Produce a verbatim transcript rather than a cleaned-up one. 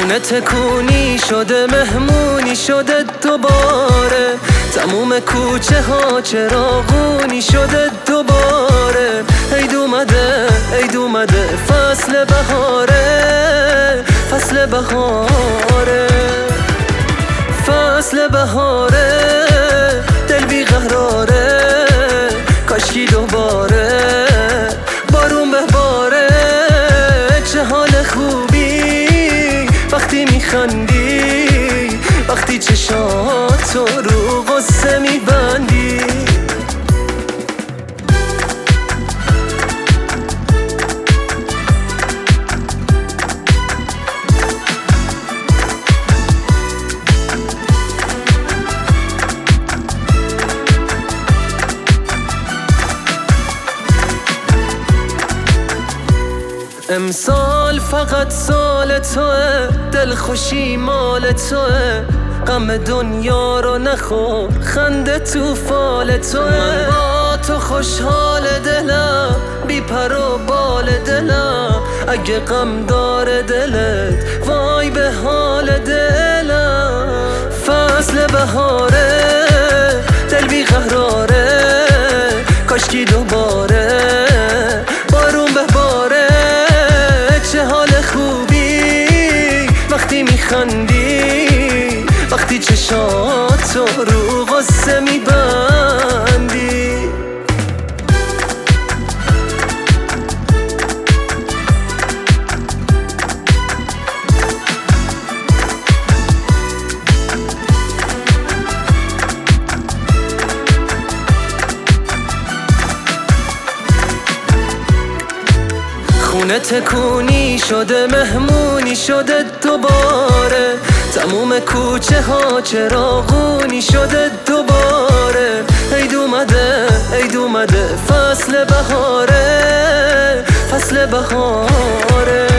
خونه تکونی شده، مهمونی شده دوباره، تموم کوچه ها چراغونی شده دوباره. عید اومده، عید اومده، فصل بهاره، فصل بهاره، فصل بهاره. دل بی قراره، کاشکی دوباره بارون بباره. چه حال خوبی وقتی میخندی، وقتی چشاتو رو غصه میبندی. امسال فقط سال توه، دل خوشی مال توه، غم دنیا رو نخور، خنده تو فال توه. من با تو خوشحال دلم، بی پر و بال دلم، اگه غم داره دلت وای به حال دلم. فصل بهاره، دل بی قراره، کاشکی دوباره بارون بباره. چه حال خوبی وقتی میخندی، وقتی چشاتو رو غصه میبندی. خونه تکونی شده، مهمونی شده دوباره، تموم کوچه ها چراغونی شده دوباره. عید اومده، عید اومده، فصل بهاره، فصل بهاره.